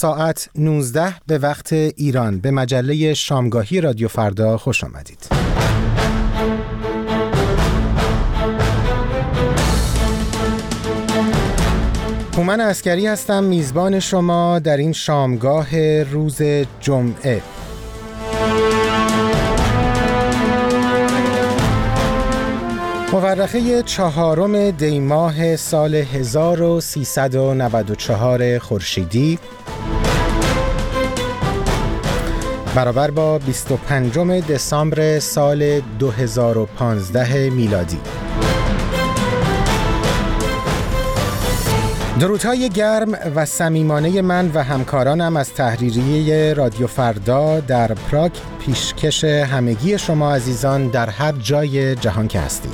ساعت 19 به وقت ایران به مجله شامگاهی رادیو فردا خوش آمدید. هومن عسکری هستم، میزبان شما در این شامگاه روز جمعه. مورخه 4 دی ماه سال 1394 خورشیدی برابر با 25 دسامبر سال 2015 میلادی. درودهای گرم و صمیمانه من و همکارانم از تحریریه رادیو فردا در پراگ پیشکش همگی شما عزیزان در هر جای جهان که هستید.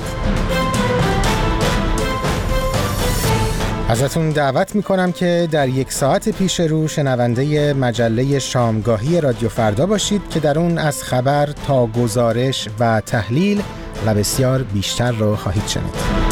ازتون دعوت میکنم که در 1 ساعت پیش رو شنونده مجله شامگاهی رادیو فردا باشید که در اون از خبر تا گزارش و تحلیل و بسیار بیشتر رو خواهید شنید.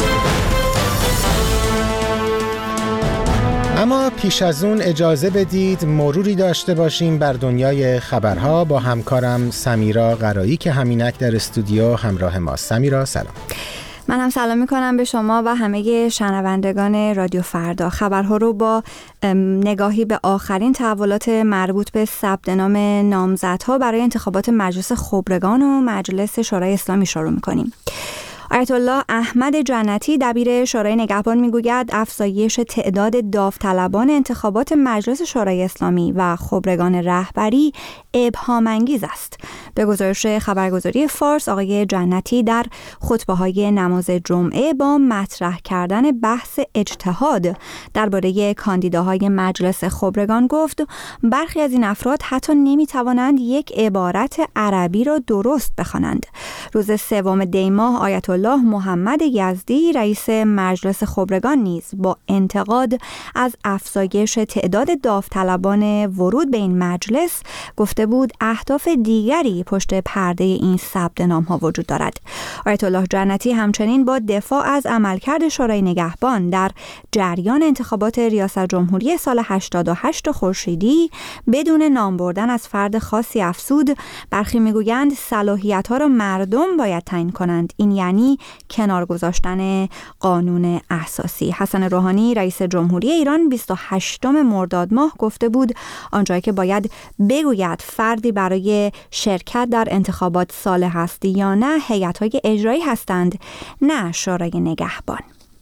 اما پیش از اون اجازه بدید مروری داشته باشیم بر دنیای خبرها با همکارم سمیرا قرایی که همینک در استودیو همراه ماست. سمیرا سلام. من هم سلام میکنم به شما و همه شنوندگان رادیو فردا. خبرها رو با نگاهی به آخرین تحولات مربوط به ثبت نام نامزدها برای انتخابات مجلس خبرگان و مجلس شورای اسلامی شروع میکنیم. آیت الله احمد جنتی دبیر شورای نگهبان میگوید افزایش تعداد داوطلبان انتخابات مجلس شورای اسلامی و خبرگان رهبری ابهام‌انگیز است. به گزارش خبرگزاری فارس، آقای جنتی در خطبه‌های نماز جمعه با مطرح کردن بحث اجتهاد درباره کاندیداهای مجلس خبرگان گفت برخی از این افراد حتی نمی‌توانند یک عبارت عربی را درست بخوانند. روز 3 دی ماه آیت الله محمد یزدی رئیس مجلس خبرگان نیز با انتقاد از افزایش تعداد داوطلبان ورود به این مجلس گفته بود اهداف دیگری پشت پرده این ثبت نام‌ها وجود دارد. آیت الله جنتی همچنین با دفاع از عملکرد شورای نگهبان در جریان انتخابات ریاست جمهوری سال 88 خورشیدی بدون نام بردن از فرد خاصی افزود برخی میگویند صلاحیت‌ها را مردم باید تعیین کنند، این یعنی کنار گذاشتن قانون اساسی. حسن روحانی رئیس جمهوری ایران 28 مرداد ماه گفته بود آنجایی که باید بگوید فردی برای شرکت در انتخابات صالح است یا نه هیئت‌های اجرایی هستند، نه شورای نگهبان.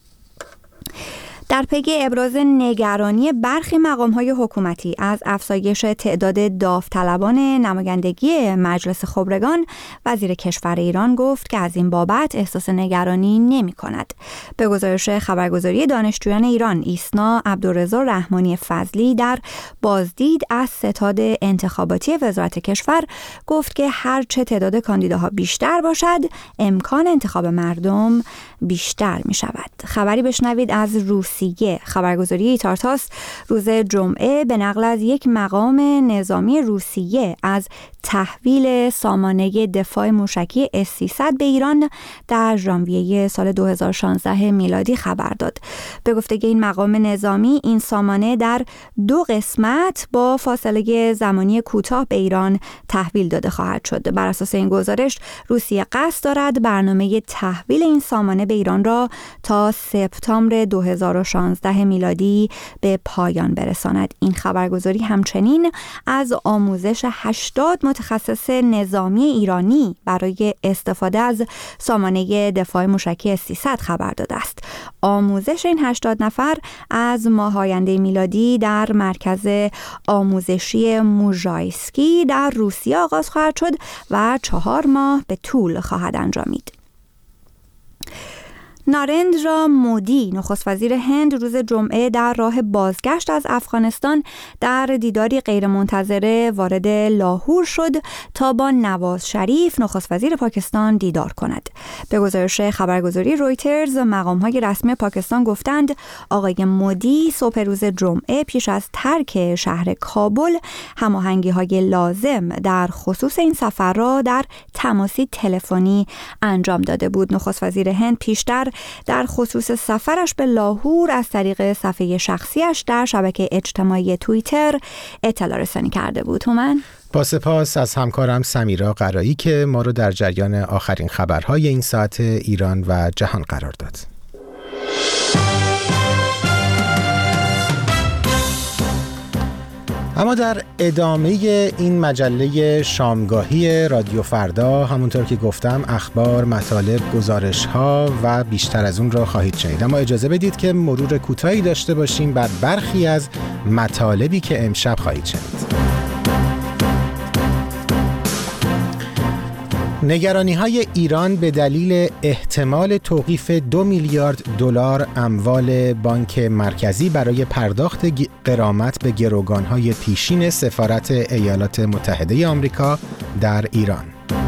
در پی ابراز نگرانی برخی مقام‌های حکومتی از افزایش تعداد داوطلبان نمایندگی مجلس خبرگان، وزیر کشور ایران گفت که از این بابت احساس نگرانی نمی‌کند. به گزارش خبرگزاری دانشجویان ایران، ایسنا عبدالرضا رحمانی فضلی در بازدید از ستاد انتخاباتی وزارت کشور گفت که هرچه تعداد کاندیداها بیشتر باشد، امکان انتخاب مردم بیشتر می‌شود. خبری بشنوید از روسیه. خبرگزاری ایتارتاس روز جمعه به نقل از یک مقام نظامی روسیه از تحویل سامانه دفاع موشکی S-300 به ایران در ژانویه سال 2016 میلادی خبر داد. به گفته این مقام نظامی این سامانه در 2 قسمت با فاصله زمانی کوتاه به ایران تحویل داده خواهد شد. بر اساس این گزارش روسیه قصد دارد برنامه تحویل این سامانه به ایران را تا سپتامبر 2016 میلادی به پایان برساند. این خبرگزاری همچنین از آموزش 80 متخصص نظامی ایرانی برای استفاده از سامانه دفاع موشکی S-300 خبر داده است. آموزش این 80 نفر از ماه آینده میلادی در مرکز آموزشی موژایسکی در روسیه آغاز خواهد شد و 4 ماه به طول خواهد انجامید. نارندرا مودی نخست وزیر هند روز جمعه در راه بازگشت از افغانستان در دیداری غیرمنتظره وارد لاهور شد تا با نواز شریف نخست وزیر پاکستان دیدار کند. به گزارش خبرگزاری رویترز، مقام‌های رسمی پاکستان گفتند آقای مودی صبح روز جمعه پیش از ترک شهر کابل هماهنگی‌های لازم در خصوص این سفر را در تماسی تلفنی انجام داده بود. نخست وزیر هند پیشتر در خصوص سفرش به لاهور از طریق صفحه شخصیش در شبکه اجتماعی توییتر اطلاع رسانی کرده بود. هومن؟ با سپاس از همکارم سمیرا قرایی که ما رو در جریان آخرین خبرهای این ساعت ایران و جهان قرار داد. اما در ادامه این مجله شامگاهی رادیو فردا همونطور که گفتم اخبار، مطالب، گزارش‌ها و بیشتر از اون را خواهید شنید. اما اجازه بدید که مرور کوتاهی داشته باشیم بر برخی از مطالبی که امشب خواهید شنید. نگرانی‌های ایران به دلیل احتمال توقیف 2 میلیارد دلار اموال بانک مرکزی برای پرداخت غرامت به گروگان‌های پیشین سفارت ایالات متحده آمریکا در ایران.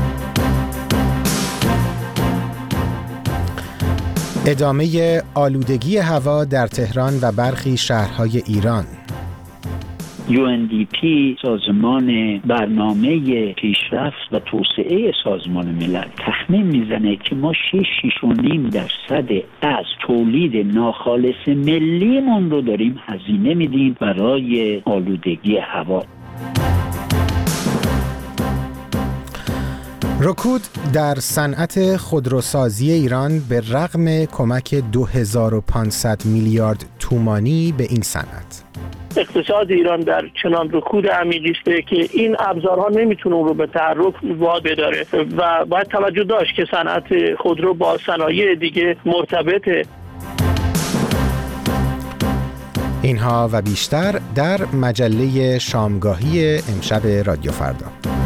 ادامه آلودگی هوا در تهران و برخی شهرهای ایران. UNDP سازمان برنامه پیشرفت و توسعه سازمان ملل تخمین میزنه که ما 6.5% از تولید ناخالص ملیمون رو داریم هزینه میدیم برای آلودگی هوا. رکود در صنعت خودروسازی ایران به رغم کمک 2500 میلیارد تومانی به این صنعت. اقتصاد ایران در چنان رکود عمیقی است که این ابزارها نمیتونه اون رو به تحرک وادار بداره و باید توجه داشت که صنعت خودرو با صنایع دیگه مرتبطه. اینها و بیشتر در مجله شامگاهی امشب رادیو فردا.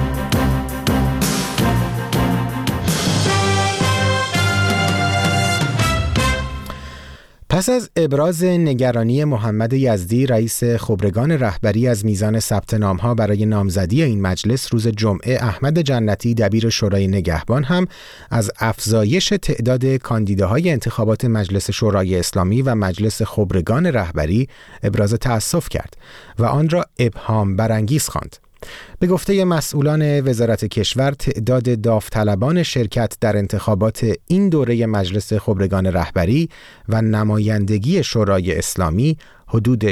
پس از ابراز نگرانی محمد یزدی رئیس خبرگان رهبری از میزان ثبت نام‌ها برای نامزدی این مجلس، روز جمعه احمد جنتی دبیر شورای نگهبان هم از افزایش تعداد کاندیداهای انتخابات مجلس شورای اسلامی و مجلس خبرگان رهبری ابراز تأسف کرد و آن را ابهام برانگیز خواند. به گفته مسئولان وزارت کشور تعداد داوطلبان شرکت در انتخابات این دوره مجلس خبرگان رهبری و نمایندگی شورای اسلامی حدود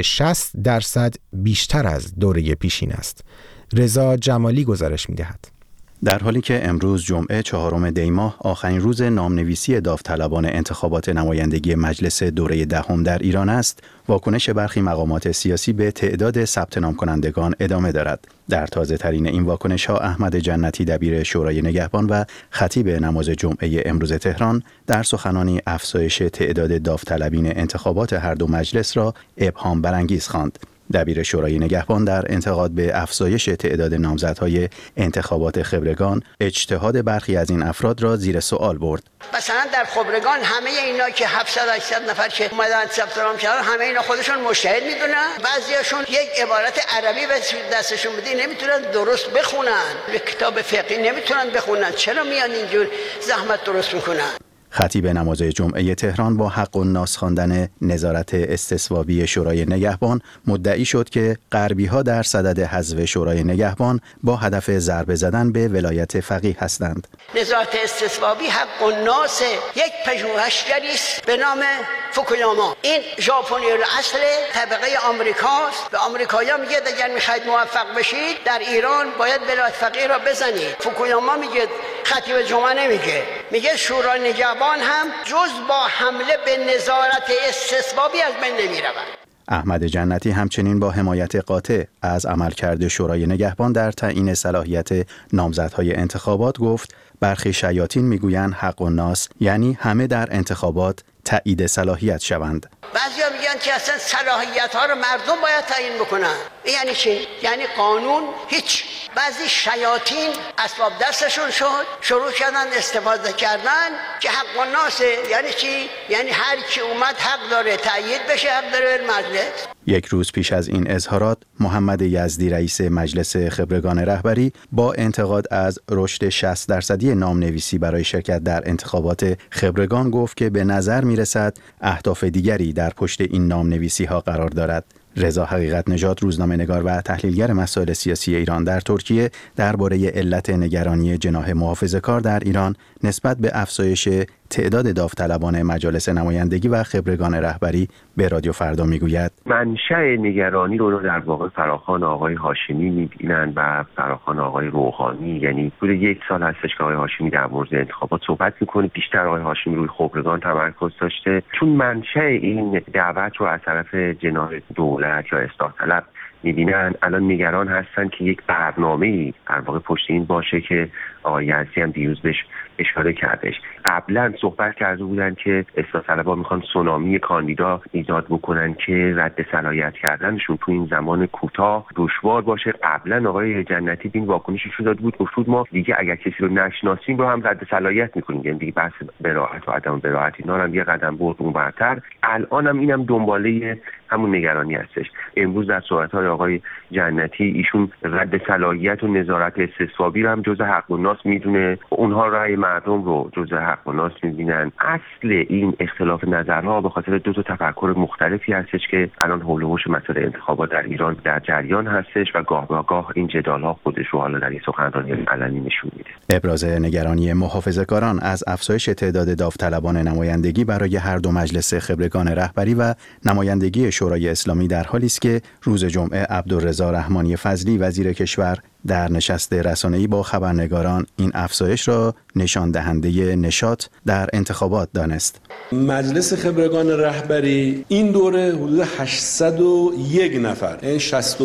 60% بیشتر از دوره پیشین است. رضا جمالی گزارش می‌دهد. در حالی که امروز جمعه 4 دی ماه آخرین روز نامنویسی داوطلبان انتخابات نمایندگی مجلس دوره دهم در ایران است، واکنش برخی مقامات سیاسی به تعداد ثبت نام کنندگان ادامه دارد. در تازه ترین این واکنش ها احمد جنتی دبیر شورای نگهبان و خطیب نماز جمعه امروز تهران در سخنانی افزایش تعداد داوطلبین انتخابات هر دو مجلس را ابهام برانگیز خواند. دبیر شورای نگهبان در انتقاد به افزایش تعداد نامزدهای انتخابات خبرگان اجتهاد برخی از این افراد را زیر سوال برد. مثلا در خبرگان همه اینا که 700-800 نفر که اومدن ثبت نام کردن، همه اینا خودشون مجتهد میدونن، بعضیاشون یک عبارت عربی به دستشون بدی نمیتونن درست بخونن، یک کتاب فقهی نمیتونن بخونن، چرا میان اینجور زحمت درست میکنن؟ خطیب نماز جمعه تهران با حق الناس خواندن نظارت استصوابی شورای نگهبان مدعی شد که غربی‌ها در صدد حذف شورای نگهبان با هدف ضربه زدن به ولایت فقیه هستند. نظارت استصوابی حق الناس یک پژوهشگری است به نام فوکویاما. این ژاپنی الاصل طبقه آمریکاست. به آمریکایی‌ها میگه اگر می‌خواید موفق بشید در ایران باید ولایت فقیه را بزنید. فوکویاما میگه، خطیب جمعه نمیگه، میگه شورای نگهبان هم جز با حمله به نظارت استصوابی از بین نمیرود. احمد جنتی همچنین با حمایت قاطع از عملکرد شورای نگهبان در تعیین صلاحیت نامزدهای انتخابات گفت برخی شیاطین میگویند حق الناس یعنی همه در انتخابات تایید صلاحیت شوند. بعضیا میگن که اصلا صلاحیت ها رو مردم باید تعیین بکنن. یعنی چی؟ یعنی قانون هیچ. بعضی شیاطین اسباب دستشون شد، شروع کردن استفاده کردن که حق الناس. یعنی چی؟ یعنی هر کی اومد حق داره تایید بشه، حق داره مجلس. یک روز پیش از این اظهارات محمد یزدی رئیس مجلس خبرگان رهبری با انتقاد از رشد 60% نامنویسی برای شرکت در انتخابات خبرگان گفت که به نظر میرسد اهداف دیگری در پشت این نامنویسی ها قرار دارد. رضا حقیقت نژاد، روزنامه‌نگار و تحلیلگر مسائل سیاسی ایران در ترکیه، درباره علت نگرانی جناح محافظه‌کار در ایران نسبت به افزایش تعداد داوطلبان مجالس نمایندگی و خبرگان رهبری به رادیو فردا میگوید منشأ نگرانی رو در واقع فراخوان آقای هاشمی می‌بینن و فراخوان آقای روحانی. یعنی حدود 1 سال هستش که آقای هاشمی در مورد انتخابات صحبت می‌کنه، بیشتر آقای هاشمی روی خبرگان تمرکز داشته، چون منشأ این دعوت رو از طرف جناح دولت یا اصلاح طلب می‌بینن. الان نگران هستن که یک برنامه‌ای در واقع پشت این باشه که آقای یزدی هم دیروز بهش اشاره کردش. قبلا صحبت کرده بودن که اصلاح طلبها میخوان سونامی کاندیدا ایجاد بکنن که رد صلاحیت کردنشون تو این زمان کوتاه دشوار باشه. قبلا آقای جنتی این واکنشش داده بود، گفت ما دیگه اگر کسی رو نشناسیم رو هم رد صلاحیت میکنیم، یعنی دیگه بحث براءت و عدم براءت اینا هم یه قدم برد اونورتر. الان هم اینم دنباله همون نگرانی هستش. امروز در صحبت‌های آقای جنتی ایشون رد صلاحیت و نظارت استصوابی رو هم جزء حق و ناس میدونه، اونها رأی مردم رو جزء حق و ناس می‌بینن. اصل این اختلاف نظرها به خاطر دو تا تفکر مختلفی هستش که الان حول و حوش مسائل انتخابات در ایران در جریان هستش و گاه به گاه این جدال‌ها خودش رو حالا در این سخنرانی علنی نشون میده. ابراز نگرانی محافظه‌کاران از افزایش تعداد داوطلبان نمایندگی برای هر دو مجلس خبرگان رهبری و نمایندگی شورای اسلامی در حالی است که روز جمعه عبدالرضا رحمانی فضلی وزیر کشور در نشست رسانه‌ای با خبرنگاران این افزایش را نشان دهنده نشاط در انتخابات دانست. مجلس خبرگان رهبری این دوره حدود 801 نفر، یعنی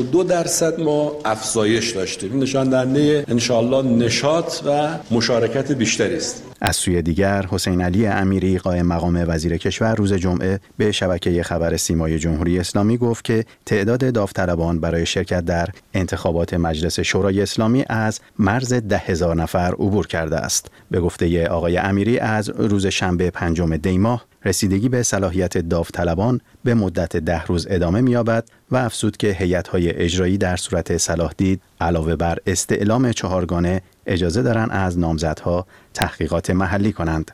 62% ما افزایش داشتیم. این نشان دهنده انشاءالله نشاط و مشارکت بیشتری است. از سوی دیگر حسین علی امیری قائم مقام وزیر کشور روز جمعه به شبکه خبر سیمای جمهوری اسلامی گفت که تعداد داوطلبان برای شرکت در انتخابات مجلس شورای اسلامی از مرز 10,000 نفر عبور کرده است. به گفته آقای امیری از روز شنبه 5 دی ماه رسیدگی به صلاحیت داوطلبان به مدت 10 روز ادامه می‌یابد و افزود که هیئت‌های اجرایی در صورت صلاح دید علاوه بر استعلام 4 گانه اجازه دارند از نامزدها تحقیقات محلی کنند.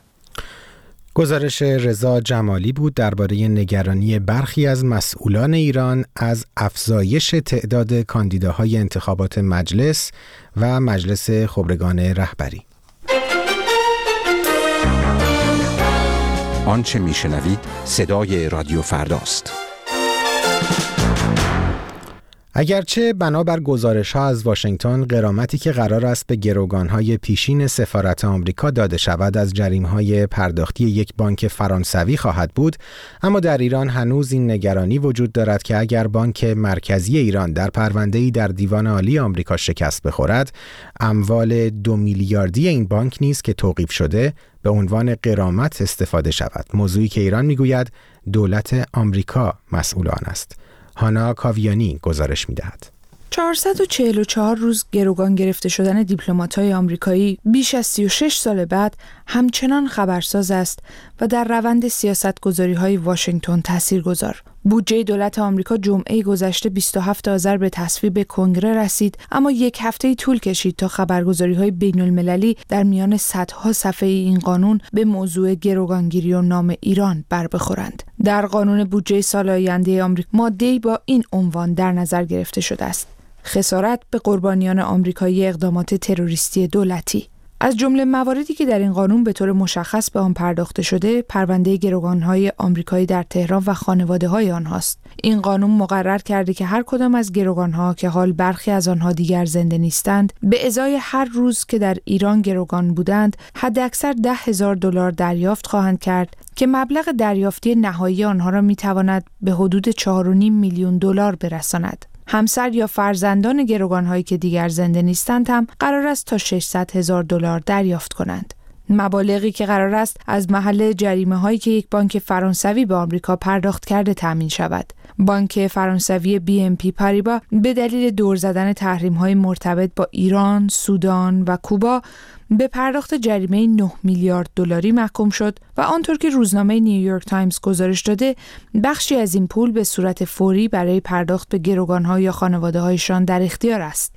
گزارش رضا جمالی بود درباره نگرانی برخی از مسئولان ایران از افزایش تعداد کاندیداهای انتخابات مجلس و مجلس خبرگان رهبری. آنچه میشنوید صدای رادیو فرداست. اگرچه بنابر گزارش‌ها از واشنگتن غرامتی که قرار است به گروگان‌های پیشین سفارت آمریکا داده شود از جریمه‌های پرداختی یک بانک فرانسوی خواهد بود، اما در ایران هنوز این نگرانی وجود دارد که اگر بانک مرکزی ایران در پرونده‌ای در دیوان عالی آمریکا شکست بخورد، اموال 2 میلیاردی این بانک نیز که توقیف شده به عنوان غرامت استفاده شود. موضوعی که ایران میگوید دولت آمریکا مسئول آن است. هانا کاویانی گزارش می‌دهد. 444 روز گروگان گرفته شدن دیپلمات‌های آمریکایی بیش از 36 سال بعد همچنان خبرساز است و در روند سیاست‌گذاری‌های واشنگتن تاثیرگذار. بودجه دولت آمریکا جمعه گذشته 27 آذر به تصویب کنگره رسید، اما یک هفته طول کشید تا خبرگزاری‌های بین‌المللی در میان صدها صفحه این قانون به موضوع گروگانگیری و نام ایران بر بخورند. در قانون بودجه سال آینده آمریکا ماده‌ای با این عنوان در نظر گرفته شده است: خسارت به قربانیان آمریکایی اقدامات تروریستی دولتی. از جمله مواردی که در این قانون به طور مشخص به آن پرداخته شده، پرونده گروگان‌های آمریکایی در تهران و خانواده‌های آنهاست. این قانون مقرر کرده که هر کدام از گروگان‌ها که حال برخی از آنها دیگر زنده نیستند، به ازای هر روز که در ایران گروگان بودند، حداکثر $10,000 دریافت خواهند کرد که مبلغ دریافتی نهایی آنها را می‌تواند به حدود $4.5 میلیون برساند. همسر یا فرزندان گروگان‌هایی که دیگر زنده نیستند هم قرار است تا $600,000 دریافت کنند. مبالغی که قرار است از محل جریمه‌هایی که یک بانک فرانسوی به آمریکا پرداخت کرده تامین شود. بانک فرانسوی BNP پاریبا به دلیل دور زدن تحریم‌های مرتبط با ایران، سودان و کوبا به پرداخت جریمه $9 میلیارد محکوم شد و آنطور که روزنامه نیویورک تایمز گزارش داده، بخشی از این پول به صورت فوری برای پرداخت به گروگان‌ها یا خانواده‌هایشان در اختیار است.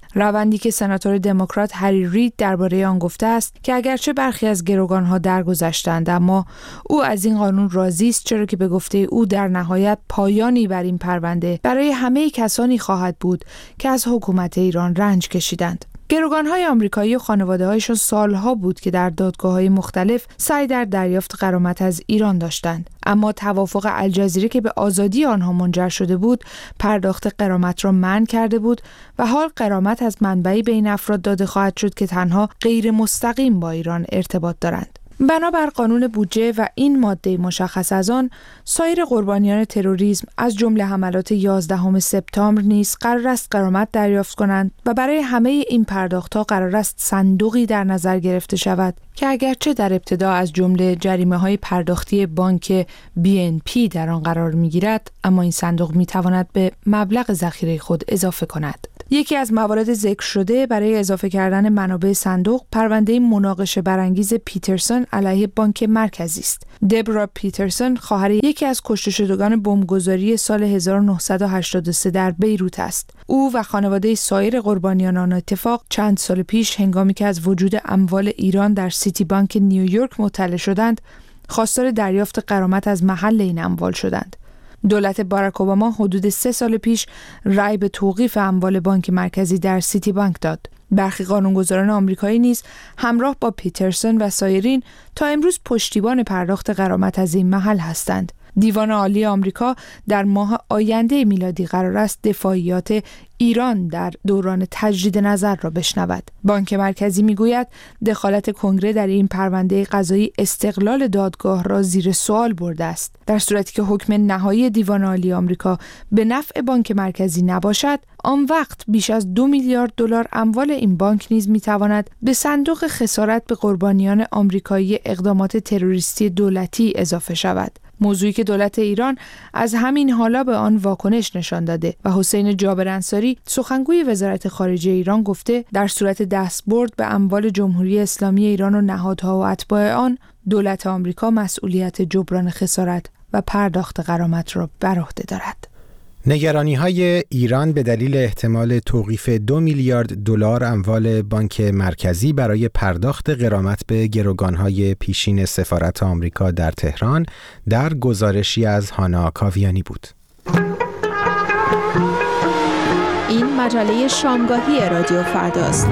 روندی که سناتور دموکرات هری رید درباره آن گفته است که اگرچه برخی از گروگان‌ها درگذشتند، اما او از این قانون راضی است، چرا که به گفته او در نهایت پایانی بر این پرونده برای همه کسانی خواهد بود که از حکومت ایران رنج کشیدند. گروگان‌های آمریکایی و خانواده‌هایشان سالها بود که در دادگاه‌های مختلف سعی در دریافت غرامت از ایران داشتند، اما توافق الجزیره که به آزادی آنها منجر شده بود، پرداخت غرامت را منع کرده بود و حال غرامت از منبعی به این افراد داده خواهد شد که تنها غیر مستقیم با ایران ارتباط دارند. بنابر قانون بودجه و این ماده مشخص از آن، سایر قربانیان تروریسم از جمله حملات 11 سپتامبر نیز قرار است غرامت دریافت کنند و برای همه این پرداخت‌ها قرار است صندوقی در نظر گرفته شود که اگرچه در ابتدا از جمله جریمه‌های پرداختی بانک BNP در آن قرار می‌گیرد، اما این صندوق می‌تواند به مبلغ ذخیره خود اضافه کند. یکی از موارد ذکر شده برای اضافه کردن منابع صندوق پرونده مناقشه برانگیز پیترسون علیه بانک مرکزی است. دبرا پیترسون خواهر یکی از کشته شدگان بمبگذاری سال 1983 در بیروت است. او و خانواده سایر قربانیان آن اتفاق چند سال پیش هنگامی که از وجود اموال ایران در سیتی بانک نیویورک مطلع شدند، خواستار دریافت غرامت از محل این اموال شدند. دولت باراک اوباما حدود 3 سال پیش رأی به توقیف اموال بانک مرکزی در سیتی بانک داد. برخی قانونگذاران آمریکایی نیز همراه با پیترسون و سایرین تا امروز پشتیبان پرداخت غرامت از این محل هستند. دیوان عالی آمریکا در ماه آینده میلادی قرار است دفاعیات ایران در دوران تجدید نظر را بشنود. بانک مرکزی میگوید دخالت کنگره در این پرونده قضایی استقلال دادگاه را زیر سوال برده است. در صورتی که حکم نهایی دیوان عالی آمریکا به نفع بانک مرکزی نباشد، آن وقت بیش از 2 میلیارد دلار اموال این بانک نیز میتواند به صندوق خسارت به قربانیان آمریکایی اقدامات تروریستی دولتی اضافه شود. موضوعی که دولت ایران از همین حالا به آن واکنش نشان داده و حسین جابر انصاری سخنگوی وزارت خارجه ایران گفته در صورت دستبرد به اموال جمهوری اسلامی ایران و نهادها و اتباع آن، دولت آمریکا مسئولیت جبران خسارت و پرداخت غرامت را بر عهده دارد. نگرانی‌های ایران به دلیل احتمال توقیف 2 میلیارد دلار اموال بانک مرکزی برای پرداخت غرامت به گروگان‌های پیشین سفارت آمریکا در تهران در گزارشی از هانا کاویانی بود. این مجله شامگاهی رادیو فرداست.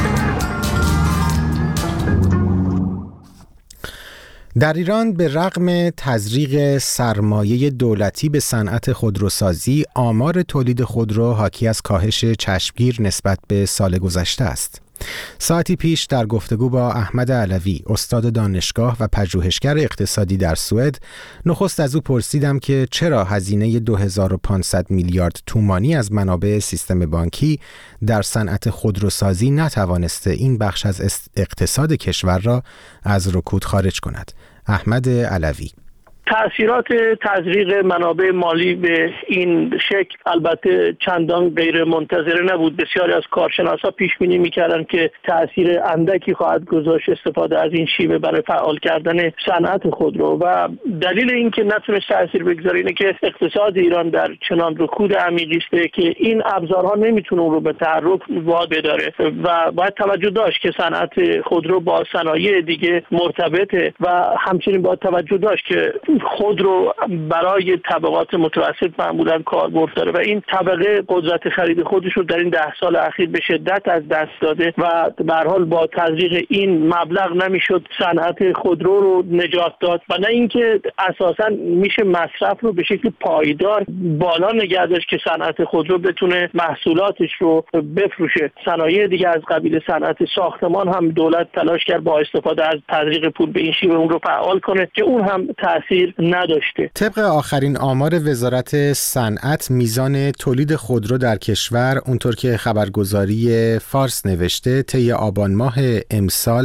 در ایران به رغم تزریق سرمایه دولتی به صنعت خودروسازی، آمار تولید خودرو حاکی از کاهش چشمگیر نسبت به سال گذشته است. ساعتی پیش در گفتگو با احمد علوی، استاد دانشگاه و پژوهشگر اقتصادی در سوئد، نخست از او پرسیدم که چرا هزینه 2500 میلیارد تومانی از منابع سیستم بانکی در صنعت خودروسازی نتوانسته این بخش از اقتصاد کشور را از رکود خارج کند. احمد علوی: تأثیرات تزریق منابع مالی به این شکل البته چندان غیر منتظره نبود. بسیاری از کارشناسا پیش بینی می‌کردند که تأثیر اندکی خواهد گذاشت استفاده از این شیوه برای فعال کردن صنعت خودرو و دلیل اینکه نتونست تأثیر بگذاره اینه که اقتصاد ایران در چنان رکود عمیقی است که این ابزارها نمیتونه اون رو به تحرک واداره و باید توجه داشت که صنعت خودرو با صنایع دیگه مرتبطه و همچنین باید توجه داشت که خودرو برای طبقات متوسط معمولا کاربرد داره و این طبقه قدرت خرید خودش رو در این 10 سال اخیر به شدت از دست داده و به هر حال با تزریق این مبلغ نمیشد صنعت خودرو رو نجات داد و نه اینکه اساسا میشه مصرف رو به شکل پایدار بالا نگه داشت که صنعت خودرو بتونه محصولاتش رو بفروشه. صنایع دیگه از قبیل صنعت ساختمان هم دولت تلاش کرد با استفاده از تزریق پول به این شیوه اون رو فعال کنه که اون هم تاثیر نداشته. طبق آخرین آمار وزارت صنعت، میزان تولید خودرو در کشور اونطور که خبرگزاری فارس نوشته طی آبان ماه امسال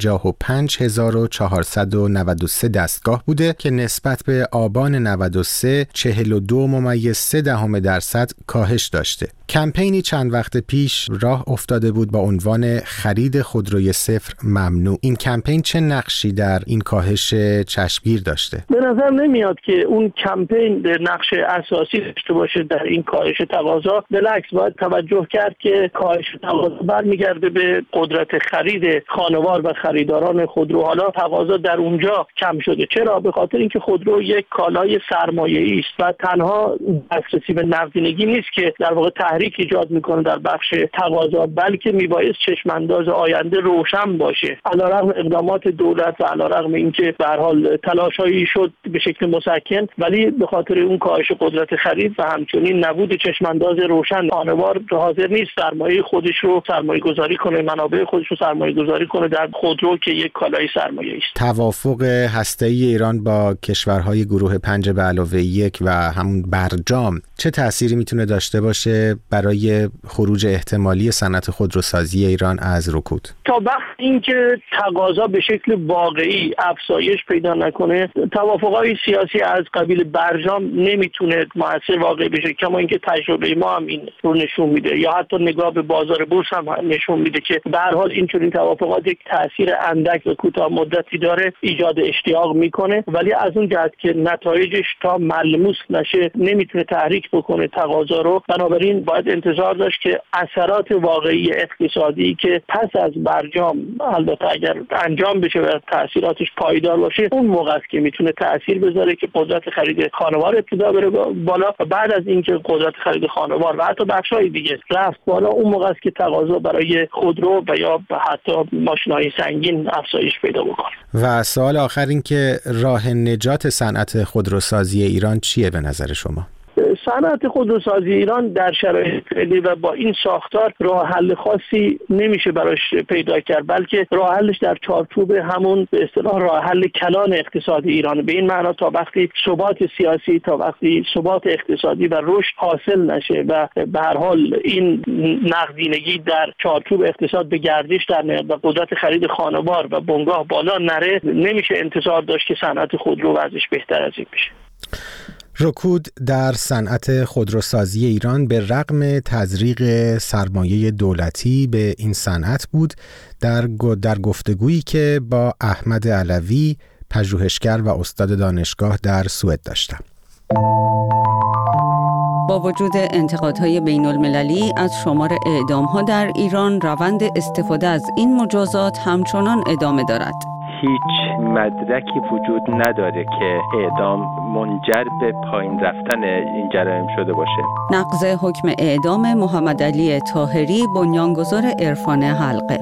55493 دستگاه بوده که نسبت به آبان 93 42.3% کاهش داشته. کمپینی چند وقت پیش راه افتاده بود با عنوان خرید خودروی صفر ممنوع. این کمپین چه نقشی در این کاهش چشمگیر داشته؟ به نظر نمیاد که اون کمپین نقش اساسی داشته باشه در این کاهش تقاضا. بالعکس باید توجه کرد که کاهش تقاضا برمیگرده به قدرت خرید خانوار و خریداران خودرو. حالا تقاضا در اونجا کم شده. چرا؟ به خاطر اینکه خودرو یک کالای سرمایه‌ای است و تنها دسترسی به نقدینگی نیست که در واقع تحریک ایجاد میکنه در بخش تقاضا، بلکه میبایست چشمانداز آینده روشن باشه. علیرغم اقدامات دولت و علیرغم اینکه به هر حال تلاشایی شد به شکل مسکن، ولی به خاطر اون کاهش قدرت خرید و همچنین نبود چشمانداز روشن، خانوار حاضر نیست سرمایه خودش رو سرمایه گذاری کنه، منابع خودش رو سرمایه گذاری کنه در خودرو که یک کالای سرمایه است. توافق هسته‌ای ایران با کشورهای گروه 5+1 و همون برجام چه تأثیری میتونه داشته باشه برای خروج احتمالی صنعت خودروسازی ایران از رکود؟ تا وقتی اینکه تقاضا به شکل واقعی افزایش پیدا نکنه، توافق‌های سیاسی از قبیل برجام نمیتونه مؤثر واقعی بشه. کما اینکه تجربه ما هم این رو نشون میده، یا حتی نگاه به بازار بورس هم نشون میده که به هر حال این توافقات یک تاثیر اندک و کوتاه مدتی داره، ایجاد اشتیاق میکنه، ولی از اون جهت که نتایجش تا ملموس نشه نمیتونه تحریک بکنه تقاضا رو. بنابراین باید انتظار داشت که اثرات واقعی اقتصادی که پس از برجام البته اگر انجام بشه و تاثیراتش پایدار باشه، اون موقع است که میتونه تاثیر بذاره که قدرت خرید خانوار ابتدا بره بالا و بعد از اینکه قدرت خرید خانوار و حتی بخش‌های دیگه رفت بالا، اون موقع است که تقاضا برای خودرو و یا حتی ماشین‌های سنگین افزایش پیدا بکنه. و سوال آخر این که راه نجات صنعت خودروسازی ایران چیه به نظر شما؟ صنعت خودروسازی ایران در شرایط فعلی و با این ساختار راه حل خاصی نمیشه براش پیدا کرد، بلکه راه حلش در چارچوب همون به اصطلاح راه حل کلان اقتصادی ایران. به این معنا تا وقتی ثبات سیاسی، تا وقتی ثبات اقتصادی و رشد حاصل نشه و به هر حال این نقدینگی در چارچوب اقتصاد به گردش در نیاد و قدرت خرید خانوار و بنگاه بالا نره، نمیشه انتظار داشت که صنعت خودرو وضعش بهتر از این بشه. رکود در صنعت خودروسازی ایران به رغم تزریق سرمایه دولتی به این صنعت بود در گفتگویی که با احمد علوی، پژوهشگر و استاد دانشگاه در سوئد داشتم. با وجود انتقادهای بین المللی از شمار اعدام‌ها در ایران، روند استفاده از این مجازات همچنان ادامه دارد. هیچ مدرکی وجود نداره که اعدام منجر به پایین رفتن این جرایم شده باشه. نقض حکم اعدام محمد علی طاهری، بنیانگذار عرفان حلقه.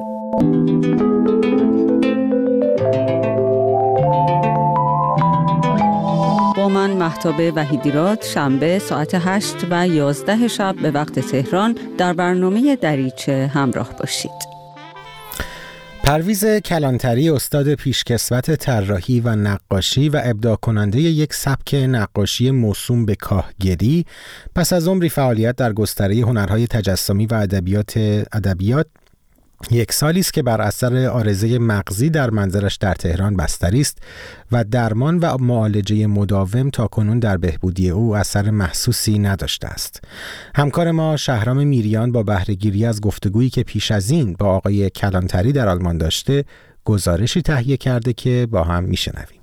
با من مهتاب وحیدیراد، شنبه ساعت 8 و 11 شب به وقت تهران در برنامه دریچه همراه باشید. پرویز کلانتری، استاد پیشکسوت طراحی و نقاشی و ابداع کننده یک سبک نقاشی موسوم به کاهگلی، پس از عمری فعالیت در گستره هنرهای تجسمی و ادبیات یک سالی است که بر اثر عارضه مغزی در منزلش در تهران بستری است و درمان و معالجه مداوم تاکنون در بهبودی او اثر محسوسی نداشته است. همکار ما شهرام میریان با بهره‌گیری از گفتگویی که پیش از این با آقای کلانتری در آلمان داشته، گزارشی تهیه کرده که با هم میشنویم.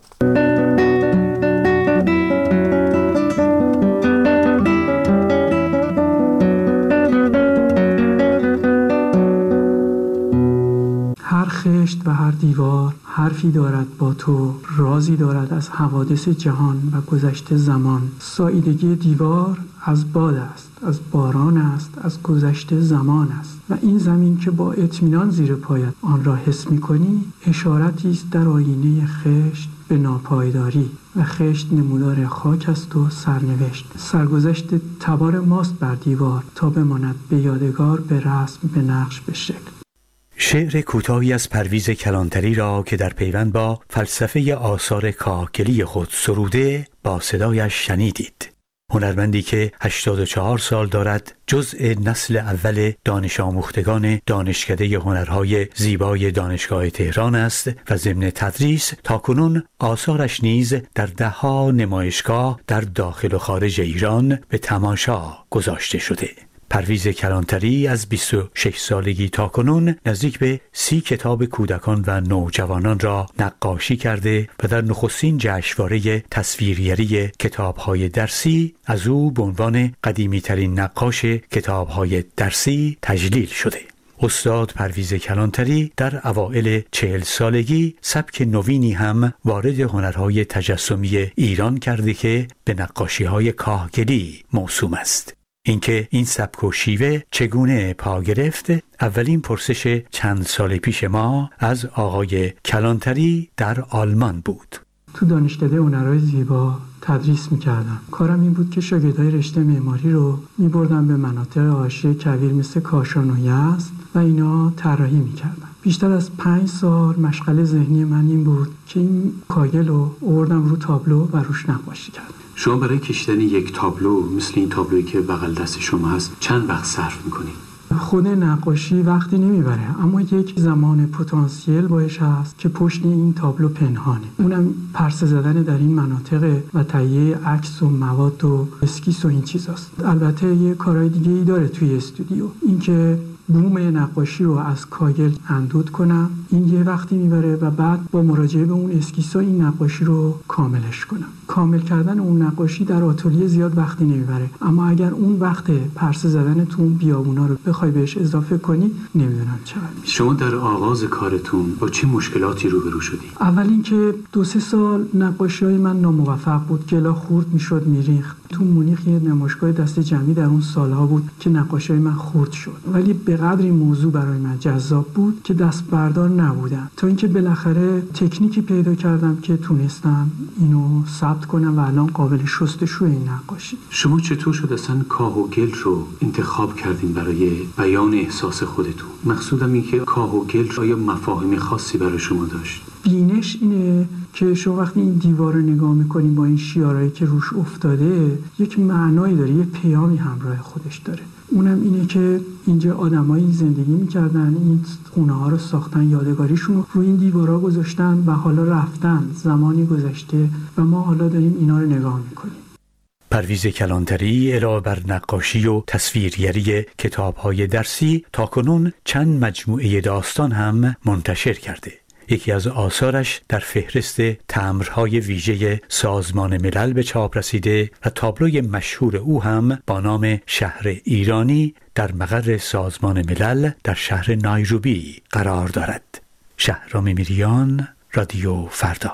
خشت و هر دیوار حرفی دارد با تو، رازی دارد از حوادث جهان و گذشته زمان. ساییدگی دیوار از باد است، از باران است، از گذشته زمان است و این زمین که با اطمینان زیر پایت آن را حس می‌کنی، اشارتی است در آینه خشت به ناپایداری و خشت نمودار خاک است و سرنوشت. سرگذشت تبار ماست بر دیوار تا بماند به یادگار، به رسم، به نقش، به شکل. شعر کوتاهی از پرویز کلانتری را که در پیوند با فلسفه آثار کاهگلی خود سروده با صدایش شنیدید. هنرمندی که 84 سال دارد، جزء نسل اول دانش آموختگان دانشکده هنرهای زیبای دانشگاه تهران است و ضمن تدریس تاکنون آثارش نیز در ده‌ها نمایشگاه در داخل و خارج ایران به تماشا گذاشته شده. پرویز کلانتری از 26 سالگی تا کنون نزدیک به 30 کتاب کودکان و نوجوانان را نقاشی کرده و در نخستین جشنواره تصویریری کتاب‌های درسی از او به عنوان قدیمی‌ترین نقاش کتاب‌های درسی تجلیل شده. استاد پرویز کلانتری در اوائل 40 سالگی سبک نوینی هم وارد هنرهای تجسمی ایران کرده که به نقاشی‌های کاهگلی موسوم است. اینکه این سبک و شیوه چگونه پا گرفت، اولین پرسش چند سال پیش ما از آقای کلانتری در آلمان بود. تو دانشکده هنرهای زیبا تدریس میکردم. کارم این بود که شاگردای رشته معماری رو میبردم به مناطق حاشیه کویر مثل کاشان و یزد و اینا طراحی میکردم. بیشتر از 5 سال مشغله ذهنی من این بود که این کاگل رو آوردم رو تابلو و روش نقاشی کردم. شما برای کشیدن یک تابلو مثل این تابلویی که بغل دست شما هست چند وقت صرف میکنید؟ خود نقاشی وقتی نمیبره، اما یک زمان پتانسیل باش هست که پشت این تابلو پنهانه. اونم پرسه زدن در این مناطق و تهیه عکس و مواد و اسکیس و این چیزاست. البته یه کارهای دیگه ای داره توی استودیو، اینکه بوم نقاشی رو از کاگل اندود کنم، این یه وقتی میبره و بعد با مراجعه به اون اسکیسا این نقاشی رو کاملش کنم. کامل کردن اون نقاشی در آتلیه زیاد وقتی نمیبره، اما اگر اون وقت پرسه زدن تو اون بیابونا رو بخوای بهش اضافه کنی نمیدونم چقدر میشه. شما در آغاز کارتون با چه مشکلاتی روبرو شدید؟ اول اینکه 2-3 سال نقاشی‌های من ناموفق بود، گلا خورد میشد میریخت. تو مونیخ یه نمایشگاه دست جمعی در اون سالها بود که نقاشی‌های من خورد شد، ولی به قدری موضوع برای من جذاب بود که دست بردار نبودم، تا اینکه بالاخره تکنیکی پیدا کردم که تونستم اینو ثبت کنم و الان قابل شستشوی این نقاشی. شما چطور شد اصلا کاه و گل رو انتخاب کردین برای بیان احساس خودتون؟ مقصودم این که کاه و گل آیا مفاهیم خاصی برای شما داشت؟ بینش اینه که شما وقتی این دیوار رو نگاه میکنین با این شیارهایی که روش افتاده، یک معنایی داره، یه پیامی همراه خودش داره. اونم اینه که اینجا آدمایی زندگی میکردن، این خونه ها رو ساختن، یادگاریشون رو روی این دیوارها گذاشتن و حالا رفتن، زمانی گذشته و ما حالا داریم اینا رو نگاه میکنیم. پرویز کلانتری علاوه بر نقاشی و تصویرگری کتاب‌های درسی تاکنون چند مجموعه داستان هم منتشر کرده. یکی از آثارش در فهرست تمبرهای ویژه سازمان ملل به چاپ رسیده و تابلوی مشهور او هم با نام شهر ایرانی در مقر سازمان ملل در شهر نایروبی قرار دارد. شهرام میریان، رادیو فردا.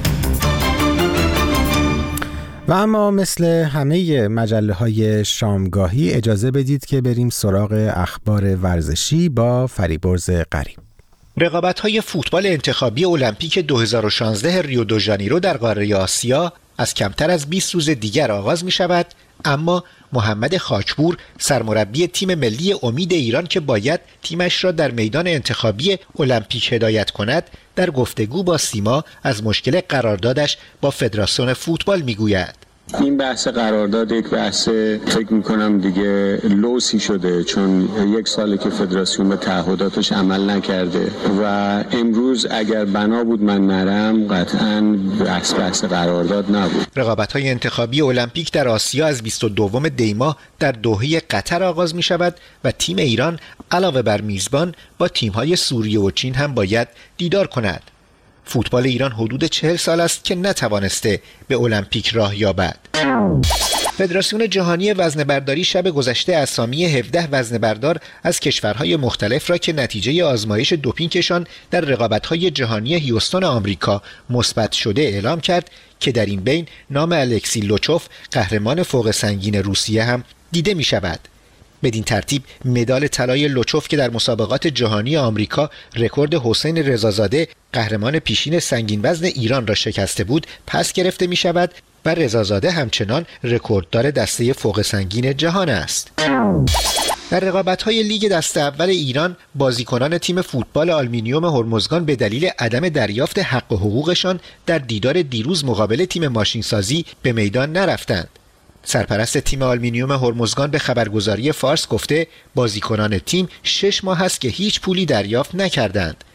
و اما مثل همه مجله‌های شامگاهی اجازه بدید که بریم سراغ اخبار ورزشی با فریبرز غریب. رقابت‌های فوتبال انتخابی المپیک 2016 ریو دو ژانیرو در قاره آسیا از کمتر از 20 روز دیگر آغاز می شود، اما محمد خاکپور سرمربی تیم ملی امید ایران که باید تیمش را در میدان انتخابی المپیک هدایت کند، در گفتگو با سیما از مشکل قراردادش با فدراسیون فوتبال می گوید. این بحث قرارداد یک بحث فکر میکنم دیگه لوسی شده، چون 1 ساله که فدراسیون به تعهداتش عمل نکرده و امروز اگر بنا بود من نرم قطعاً بحث قرارداد نبود. رقابت‌های انتخابی المپیک در آسیا از 22 دی ماه در دوحه قطر آغاز می شود و تیم ایران علاوه بر میزبان با تیم‌های سوریه و چین هم باید دیدار کند. فوتبال ایران حدود 40 سال است که نتوانسته به المپیک راه یابد. فدراسیون جهانی وزنه‌برداری شب گذشته اسامی 17 وزنه‌بردار از کشورهای مختلف را که نتیجه آزمایش دوپینگشان در رقابت‌های جهانی هیوستون آمریکا مثبت شده اعلام کرد که در این بین نام الکسی لوچوف قهرمان فوق سنگین روسیه هم دیده می شود. بدین ترتیب مدال طلای لوچوف که در مسابقات جهانی آمریکا رکورد حسین رضازاده قهرمان پیشین سنگین وزن ایران را شکسته بود پس گرفته می شود و رضازاده همچنان رکورددار دسته فوق سنگین جهان است. در رقابت‌های لیگ دسته اول ایران بازیکنان تیم فوتبال آلومینیوم هرمزگان به دلیل عدم دریافت حق و حقوقشان در دیدار دیروز مقابل تیم ماشینسازی به میدان نرفتند. سرپرست تیم آلومینیوم هرمزگان به خبرگزاری فارس گفته بازیکنان تیم 6 ماه است که هیچ پولی دریافت نکردند.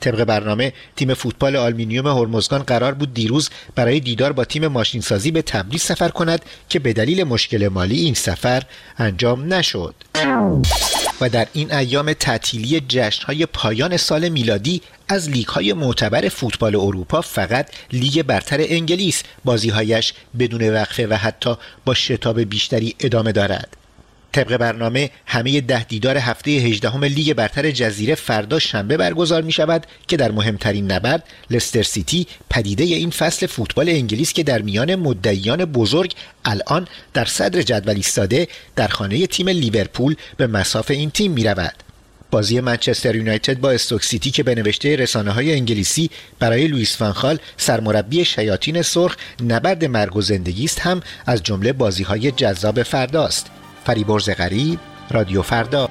طبق برنامه تیم فوتبال آلومینیوم هرمزگان قرار بود دیروز برای دیدار با تیم ماشینسازی به تبریز سفر کند که به دلیل مشکل مالی این سفر انجام نشد. و در این ایام تعطیلی جشن‌های پایان سال میلادی از لیگ‌های معتبر فوتبال اروپا فقط لیگ برتر انگلیس بازی‌هایش بدون وقفه و حتی با شتاب بیشتری ادامه دارد. طبق برنامه همه 10 دیدار هفته 18 لیگ برتر جزیره فردا شنبه برگزار می شود که در مهمترین نبرد لستر سیتی پدیده این فصل فوتبال انگلیس که در میان مدعیان بزرگ الان در صدر جدول ایستاده در خانه تیم لیورپول به مصاف این تیم می رود. بازی منچستر یونایتد با استوک سیتی که به نوشته رسانه‌های انگلیسی برای لوئیس فان خال سرمربی شیاطین سرخ نبرد مرگ و زندگی است هم از جمله بازی‌های جذاب فرداست. فریبرز غریب، رادیو فردا.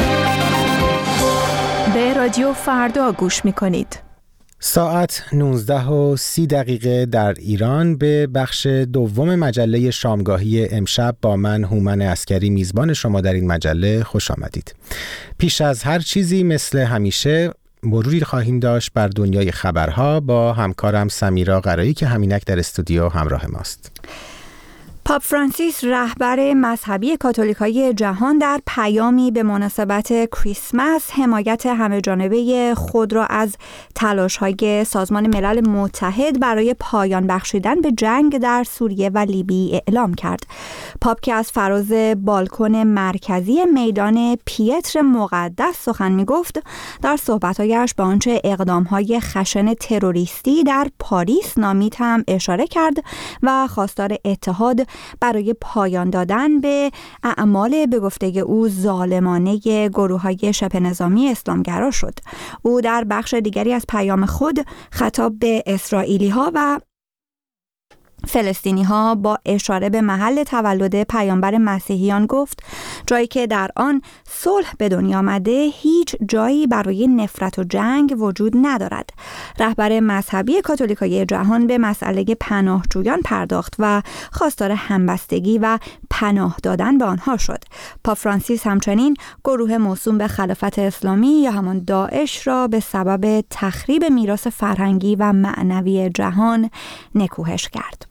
به رادیو فردا گوش می‌کنید. ساعت 19:30 در ایران به بخش دوم مجله شامگاهی امشب با من هومن عسکری میزبان شما در این مجله خوش آمدید. پیش از هر چیزی مثل همیشه مروری خواهیم داشت بر دنیای خبرها با همکارم سمیرا قرایی که همینک در استودیو همراه ماست. پاپ فرانسیس رهبر مذهبی کاتولیکای جهان در پیامی به مناسبت کریسمس حمایت همه‌جانبه خود را از تلاش‌های سازمان ملل متحد برای پایان بخشیدن به جنگ در سوریه و لیبی اعلام کرد. پاپ که از فراز بالکن مرکزی میدان پیتر مقدس سخن می‌گفت، در صحبت‌هایش به آنچه اقدام‌های خشن تروریستی در پاریس نامید هم اشاره کرد و خواستار اتحاد برای پایان دادن به اعمال به گفته او ظالمانه گروه‌های شبه نظامی اسلامگرا شد. او در بخش دیگری از پیام خود خطاب به اسرائیلی‌ها و فلسطینی‌ها با اشاره به محل تولد پیامبر مسیحیان گفت جایی که در آن صلح به دنیا آمده هیچ جایی برای نفرت و جنگ وجود ندارد. رهبر مذهبی کاتولیکای جهان به مسئله پناهجویان پرداخت و خواستار همبستگی و پناه دادن به آنها شد. پاپ فرانسیس همچنین گروه موسوم به خلافت اسلامی یا همان داعش را به سبب تخریب میراث فرهنگی و معنوی جهان نکوهش کرد.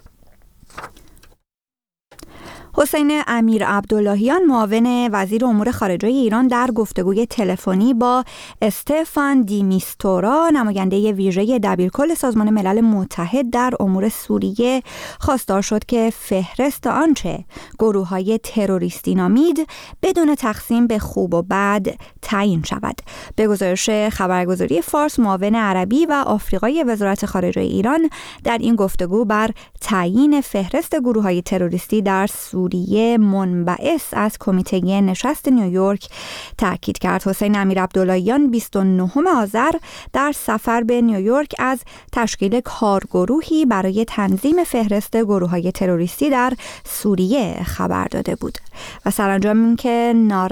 حسین امیر عبداللهیان معاون وزیر امور خارجه ایران در گفتگوی تلفنی با استفان دی میستورا نماینده ویژه دبیرکل سازمان ملل متحد در امور سوریه خواستار شد که فهرست آنچه گروه‌های تروریستی نامید بدون تقسیم به خوب و بد تعیین شود. به گزارش خبرگزاری فارس معاون عربی و آفریقای وزارت خارجه ایران در این گفتگو بر تعیین فهرست گروه‌های تروریستی در سوریه منبعث از کمیته نشست نیویورک تاکید کرد. حسین امیر عبداللهیان 29 آذر در سفر به نیویورک از تشکیل کارگروهی برای تنظیم فهرست گروه‌های تروریستی در سوریه خبر داده بود و سرانجام اینکه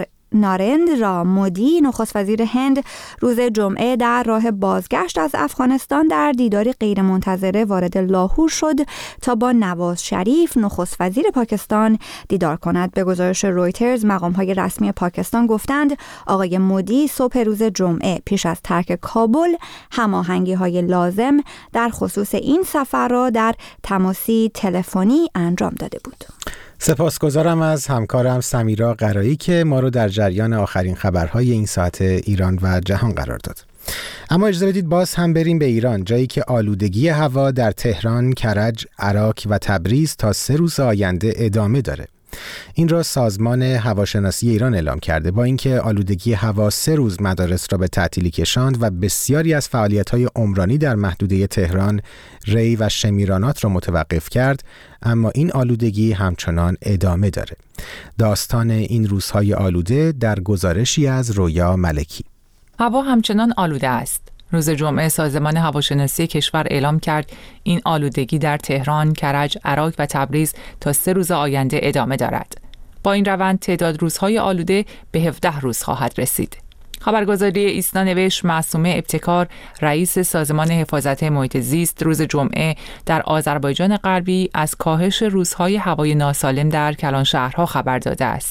نارندرا مودی نخست وزیر هند روز جمعه در راه بازگشت از افغانستان در دیداری غیرمنتظره وارد لاهور شد تا با نواز شریف نخست وزیر پاکستان دیدار کند. به گزارش رویترز مقام‌های رسمی پاکستان گفتند آقای مودی صبح روز جمعه پیش از ترک کابل هماهنگی‌های لازم در خصوص این سفر را در تماسی تلفنی انجام داده بود. سپاسگزارم از همکارم سمیرا قرایی که ما رو در جریان آخرین خبرهای این ساعت ایران و جهان قرار داد. اما اجازه بدید باز هم بریم به ایران، جایی که آلودگی هوا در تهران، کرج، عراق و تبریز تا 3 روز آینده ادامه داره. این را سازمان هواشناسی ایران اعلام کرده. با اینکه آلودگی هوا 3 روز مدارس را به تعطیلی کشاند و بسیاری از فعالیت‌های عمرانی در محدوده تهران، ری و شمیرانات را متوقف کرد، اما این آلودگی همچنان ادامه داره. داستان این روزهای آلوده در گزارشی از رویا ملکی. هوا همچنان آلوده است. روز جمعه سازمان هواشناسی کشور اعلام کرد این آلودگی در تهران، کرج، عراق و تبریز تا 3 روز آینده ادامه دارد. با این روند تعداد روزهای آلوده به 17 روز خواهد رسید. خبرگزاری ایسنا نوشت معصومه ابتکار رئیس سازمان حفاظت محیط زیست روز جمعه در آذربایجان غربی از کاهش روزهای هوای ناسالم در کلان شهرها خبر داده است.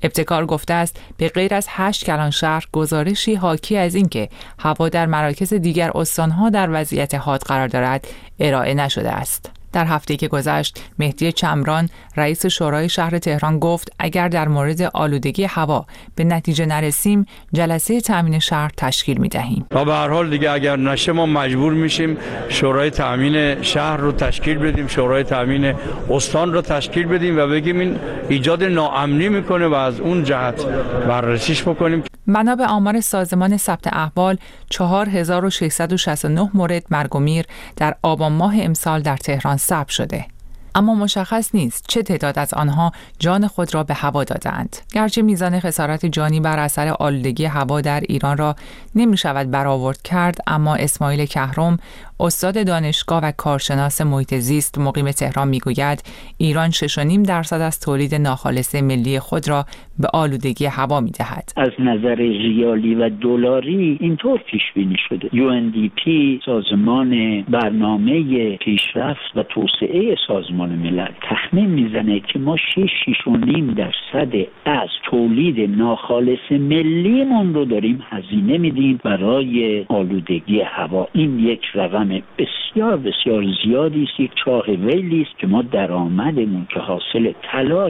ابتکار گفته است به غیر از 8 کلان شهر گزارشی حاکی از اینکه هوا در مراکز دیگر استانها در وضعیت حاد قرار دارد ارائه نشده است. در هفته که گذشت، مهدی چمران رئیس شورای شهر تهران گفت اگر در مورد آلودگی هوا به نتیجه نرسیم جلسه تامین شهر تشکیل می‌دهیم. و به هر حال دیگه اگر نشه ما مجبور میشیم شورای تامین شهر رو تشکیل بدیم، شورای تامین استان رو تشکیل بدیم و بگیم این ایجاد ناامنی میکنه و از اون جهت بررسیش بکنیم. بنا به آمار سازمان ثبت احوال 4669 مورد مرگ و میر در آبان ماه امسال در تهران ثبت شده. اما مشخص نیست چه تعداد از آنها جان خود را به هوا دادند. گرچه میزان خسارت جانی بر اثر آلودگی هوا در ایران را نمی شود برآورد کرد، اما اسماعیل کهرم، استاد دانشگاه و کارشناس محیط زیست مقیم تهران میگوید ایران 6.5% از تولید ناخالص ملی خود را به آلودگی هوا میدهد. از نظر ریالی و دلاری اینطور پیش بینی شده. UNDP سازمان برنامه پیشرفت و توسعه سازمان ملل تخمین میزنه که ما 6.5% از تولید ناخالص ملیمون رو داریم هزینه میدیم برای آلودگی هوا. این یک رقم بسیار بسیار زیادی است، یک چاه ویلی است که ما درآمدمون که حاصل تلاش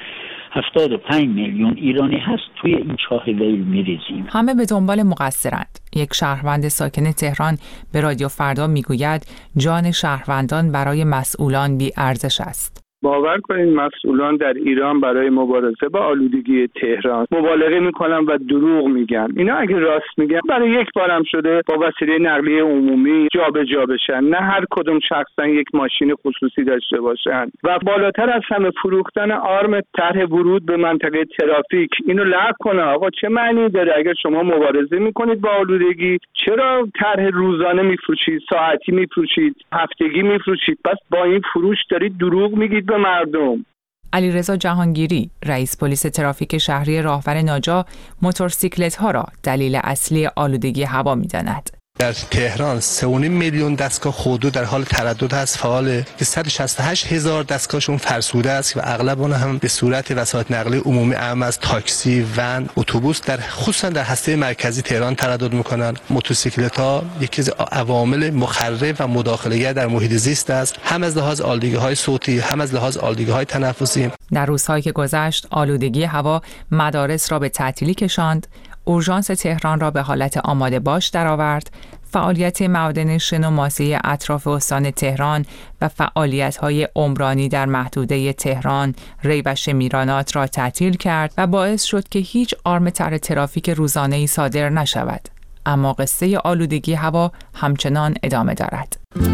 75 میلیون ایرانی هست توی این چاه ویل میریزیم. همه به دنبال مقصرند. یک شهروند ساکن تهران به رادیو فردا میگوید جان شهروندان برای مسئولان بی ارزش است. باور کنید مسئولان در ایران برای مبارزه با آلودگی تهران مبالغه میکنن و دروغ میگن. اینا اگه راست میگن برای یک بارم شده با وسیله نقلیه عمومی جابجا بشن، نه هر کدوم شخصا یک ماشین خصوصی داشته باشن. و بالاتر از همه فروختن آرم طرح ورود به منطقه ترافیک اینو لغو کنه. آقا چه معنی داره اگر شما مبارزه میکنید با آلودگی؟ چرا طرح روزانه میفروشید، ساعتی میفروشید، هفتگی میفروشید؟ پس با این فروش دارید دروغ میگید به مردم. علیرضا جهانگیری، رئیس پلیس ترافیک شهری راهور ناجا، موتورسیکلت‌ها را دلیل اصلی آلودگی هوا می‌داند. در تهران 3.5 میلیون دستگاه خودرو در حال تردد هست فعاله که 168,000 دستگاهشون فرسوده است و اغلب اون هم به صورت وسایط نقلیه عمومی اعم از تاکسی، ون، اتوبوس در خصوصا در هسته مرکزی تهران تردد میکنن. موتورسیکلت‌ها یکی از عوامل مخرب و مداخله‌گر در محیط زیست است، هم از لحاظ آلودگی‌های صوتی، هم از لحاظ آلودگی‌های تنفسی. در روزهایی که گذشت آلودگی هوا مدارس را به تعطیلی کشاند، اورژانس تهران را به حالت آماده باش درآورد، فعالیت معادن شن و ماسه اطراف استان تهران و فعالیت‌های عمرانی در محدوده تهران، ری و شمیرانات را تعطیل کرد و باعث شد که هیچ آرم طرح ترافیک روزانه‌ای صادر نشود. اما قصه آلودگی هوا همچنان ادامه دارد.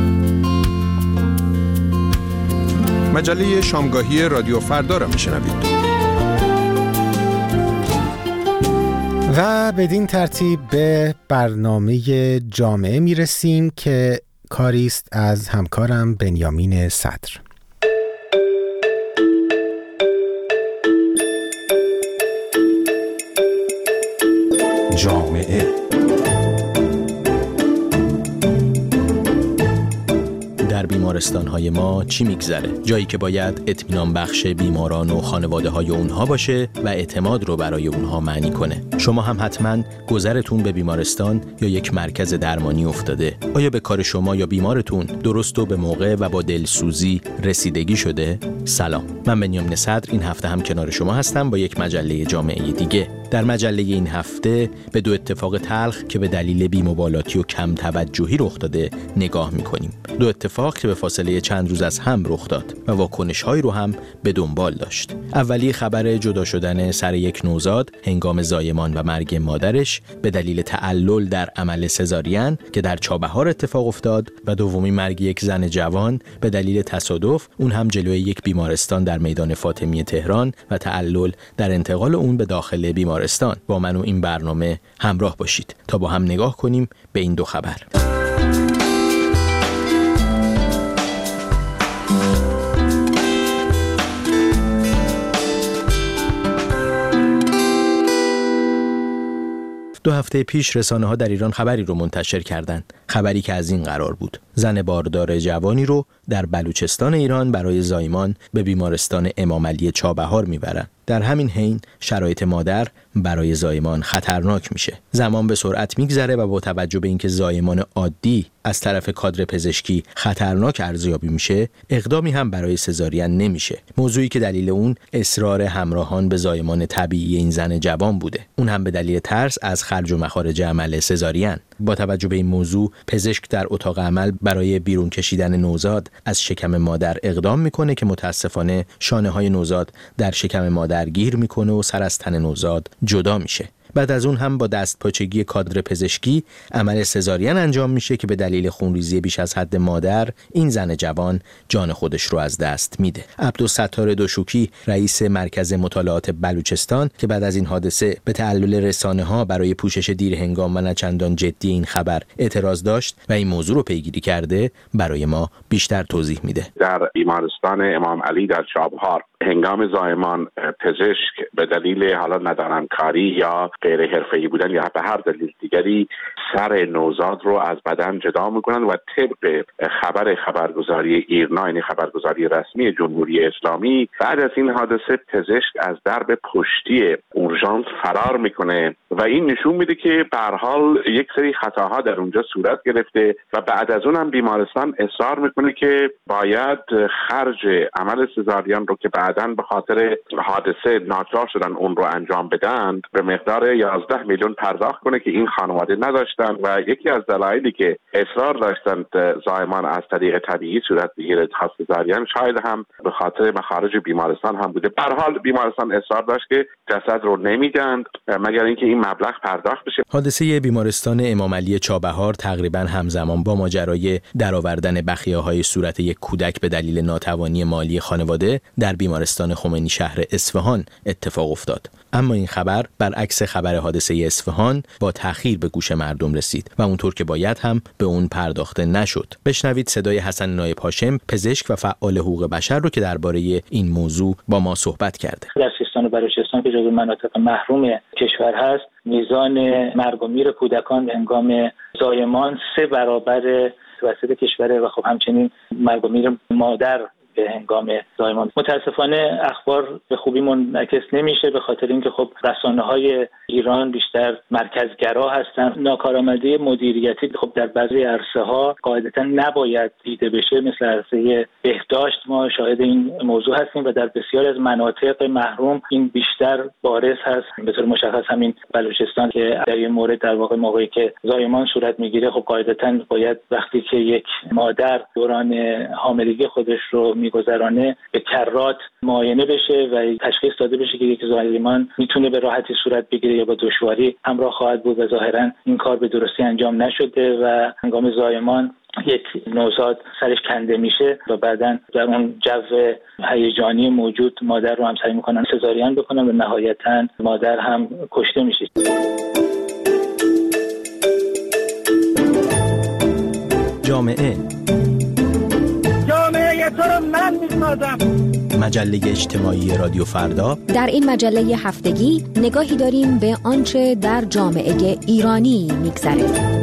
مجله شامگاهی رادیو فردا را میشنوید. و بدین ترتیب به برنامه جامعه میرسیم که کاری است از همکارم بنیامین صدر. جامعه در بیمارستان‌های ما چی میگذره؟ جایی که باید اطمینان بخش بیماران و خانواده‌های اونها باشه و اعتماد رو برای اونها معنی کنه. شما هم حتما گذرتون به بیمارستان یا یک مرکز درمانی افتاده. آیا به کار شما یا بیمارتون درست و به موقع و با دلسوزی رسیدگی شده؟ سلام، من بنیامین صدر این هفته هم کنار شما هستم با یک مجله جامعه دیگه. در مجله این هفته به دو اتفاق تلخ که به دلیل بی‌مبالاتی و کم توجهی رخ داده نگاه می‌کنیم. دو اتفاق که به فاصله چند روز از هم رخ داد و واکنش‌هایی رو هم به دنبال داشت. اولی خبر جدا شدن سر یک نوزاد هنگام زایمان و مرگ مادرش به دلیل تعلل در عمل سزارین که در چابهار اتفاق افتاد و دومی مرگ یک زن جوان به دلیل تصادف، اون هم جلوی یک بیمارستان در میدان فاطمی تهران و تعلل در انتقال اون به داخل بیمارستان. با من و این برنامه همراه باشید تا با هم نگاه کنیم به این دو خبر. دو هفته پیش رسانه‌ها در ایران خبری رو منتشر کردند. خبری که از این قرار بود: زن باردار جوانی رو در بلوچستان ایران برای زایمان به بیمارستان امام علی چابهار میبرن. در همین حین شرایط مادر برای زایمان خطرناک میشه. زمان به سرعت میگذره و با توجه به اینکه زایمان عادی از طرف کادر پزشکی خطرناک ارزیابی میشه، اقدامی هم برای سزارین نمیشه. موضوعی که دلیل اون اصرار همراهان به زایمان طبیعی این زن جوان بوده. اون هم به دلیل ترس از خرج و مخارج عمل سزارین. با توجه به این موضوع، پزشک در اتاق عمل برای بیرون کشیدن نوزاد از شکم مادر اقدام میکنه که متاسفانه شانه‌های نوزاد در شکم مادر گیر میکنه و سر از تن نوزاد جدا میشه. بعد از اون هم با دستپاچگی کادر پزشکی عمل سزارین انجام میشه که به دلیل خونریزی بیش از حد مادر این زن جوان جان خودش رو از دست میده. عبدالستار دوشوکی رئیس مرکز مطالعات بلوچستان که بعد از این حادثه به تعلل رسانه‌ها برای پوشش دیرهنگام و نه چندان جدی این خبر اعتراض داشت و این موضوع رو پیگیری کرده، برای ما بیشتر توضیح میده. در بیمارستان امام علی در چابهار هنگام زایمان پزشک به دلیل حالا ندارمکاری یا غیر حرفه‌ای بودن یا به هر دلیل دیگری سر نوزاد رو از بدن جدا میکنن و طبق خبرگزاری ایرنا، یعنی خبرگزاری رسمی جمهوری اسلامی، بعد از این حادثه پزشک از درب پشتی اورژانس فرار میکنه و این نشون میده که به هر حال یک سری خطاها در اونجا صورت گرفته و بعد از اون هم بیمارستان اصرار میکنه که باید خرج عمل سزارین رو که بعداً به خاطر حادثه ناچار شدن اون رو انجام بدن به مقدار 11 میلیون پرداخت کنه که این خانواده نداشتن و یکی از دلایلی که اصرار داشتند زایمان از طریق طبیعی صورت بگیره تا سزارین شاید هم به خاطر مخارج بیمارستان هم بوده. به هر حال بیمارستان اصرار داشت که جسد رو نمیدن مگر اینکه این مبلغ پرداخت بشه. حادثه بیمارستان امام علی چابهار تقریبا همزمان با ماجرای درآوردن بخیه‌های صورت یک کودک به دلیل ناتوانی مالی خانواده در بیمارستان خمینی شهر اصفهان اتفاق افتاد. اما این خبر برعکس خبر حادثه اصفهان با تأخیر به گوش مردم رسید و اونطور که باید هم به اون پرداخته نشد. بشنوید صدای حسن نایب هاشم، پزشک و فعال حقوق بشر رو که درباره این موضوع با ما صحبت کرده. در سیستان و بلوچستان که جزو مناطق محروم کشور هست، میزان مرگ و میر کودکان هنگام زایمان 3 برابر وسط کشوره و خب همچنین مرگ و میر مادر به هنگام زایمان. متاسفانه اخبار به خوبی منعکس نمیشه به خاطر اینکه خب رسانه‌های ایران بیشتر مرکزگرا هستن. ناکارآمدی مدیریتی خب در بعضی عرصه‌ها قاعدتاً نباید دیده بشه، مثل عرصه بهداشت ما شاهد این موضوع هستیم و در بسیاری از مناطق محروم این بیشتر بارز هست. به طور مشخص همین بلوچستان که در این مورد در واقع موقعی که زایمان صورت میگیره خب قاعدتاً باید وقتی که یک مادر دوران حاملگی خودش رو میگذرانه به کرات معاینه بشه و تشخیص داده بشه که یک زایمان میتونه به راحتی صورت بگیره یا با دشواری همراه خواهد بود و ظاهرا این کار به درستی انجام نشده و هنگام زایمان یک نوزاد سرش کنده میشه و بعداً در اون جو هیجانی موجود مادر رو هم سعی میکنن سزارین بکنن و نهایتاً مادر هم کشته میشه. جامعه تو رو من میسازم. مجله اجتماعی رادیو فردا. در این مجله هفتگی نگاهی داریم به آنچه در جامعه ایرانی میگذره.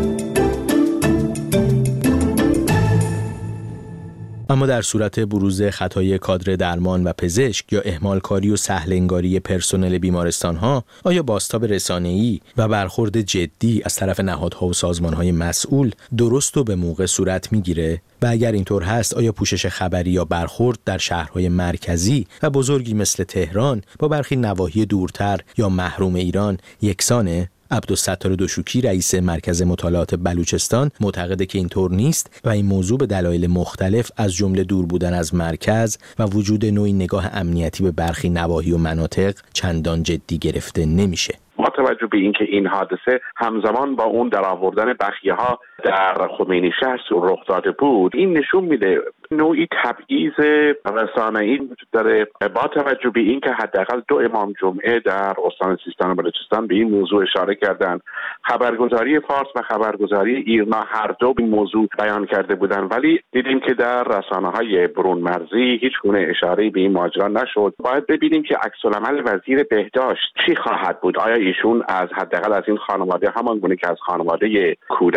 اما در صورت بروز خطای کادر درمان و پزشک یا اهمالکاری و سهل‌انگاری پرسنل بیمارستان‌ها، آیا بازتاب رسانه‌ای و برخورد جدی از طرف نهادها و سازمان‌های مسئول درست و به موقع صورت می‌گیره؟ و اگر اینطور هست، آیا پوشش خبری یا برخورد در شهرهای مرکزی و بزرگی مثل تهران با برخی نواحی دورتر یا محروم ایران یکسانه؟ عبدالستار دوشوکی رئیس مرکز مطالعات بلوچستان معتقده که اینطور نیست و این موضوع به دلایل مختلف از جمله دور بودن از مرکز و وجود نوعی نگاه امنیتی به برخی نواحی و مناطق چندان جدی گرفته نمیشه. با توجه به اینکه این حادثه همزمان با اون درآوردن بخیه‌ها در خمینی شهر رخ داده بود، این نشون میده نوعی تبعیض رسانه‌ای وجود داره. با توجه به اینکه حداقل 2 امام جمعه در استان سیستان و بلوچستان به این موضوع اشاره کردند، خبرگزاری فارس و خبرگزاری ایرنا هر دو به این موضوع بیان کرده بودند، ولی دیدیم که در رسانه‌های برون مرزی هیچ گونه اشاره‌ای به این ماجرا نشد. باید ببینیم که عکس‌العمل وزیر بهداشت چی خواهد بود. آیا ایشون از حداقل از این خانواده همان گونه که از خانواده کودک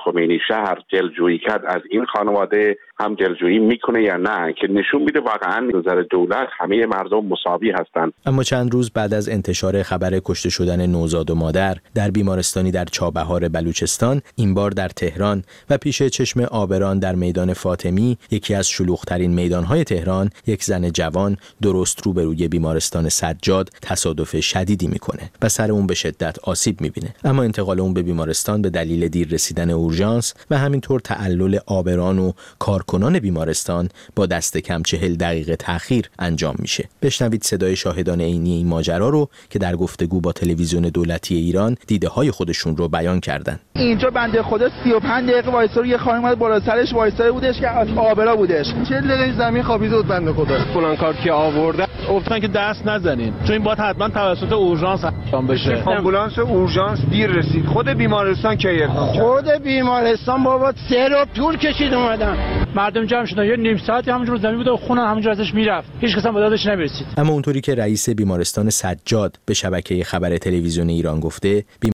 خمینی شهر جلوگیری کرد از این خانواده هم جلوگیری میکنه یا نه، که نشون میده واقعا نظر دولت همه مردم مساوی هستند. اما چند روز بعد از انتشار خبر کشته شدن نوزاد و مادر در بیمارستانی در چابهار بلوچستان، این بار در تهران و پیش چشم آبران در میدان فاطمی، یکی از شلوغ‌ترین میدان‌های تهران، یک زن جوان درست روبروی بیمارستان سجاد تصادف شدیدی میکنه و سر اون به شدت آسیب میبینه. اما انتقال اون به بیمارستان به دلیل دیر رسیدن اورژانس و همینطور تعلل آبران و کارکنان بیمارستان با دست کم 40 دقیقه تأخیر انجام میشه. بشنوید صدای شاهدان عینی این ماجرا رو که در گفتگو با تلویزیون دولتی ایران دیده‌های خودشون رو بیان کردن. اینجا بنده خدا 35 دقیقه وایسار، یه خانم اومد بالا سرش وایساره بودش که از آبرا بودش. 40 دقیقه زمین خوابیده بود بنده خدا. فلان کار که آورده گفتن که دست نزنین چون این باید حتما توسط اورژانس انجام بشه. آمبولانس اورژانس دیر رسید. خود بیمارستان که خود بیمارستان بابا 3 روز طول کشید اومدن. مردم جمع شدن یه نیم ساعتی همونجور زمین بود و خون همونجور ازش میرفت. هیچ کس هم به دادش نمیرسید. اما اونطوری که رئیس بیمارستان سجاد به شبکه خبر تلویزیون ایران گفته،